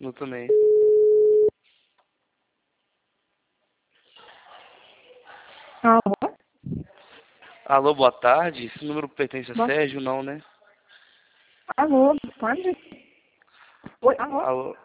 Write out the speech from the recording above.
Eu também. Alô? Alô, boa tarde. Esse número pertence a Boa- Sérgio, não, né? Alô, pode? Oi, alô? Alô.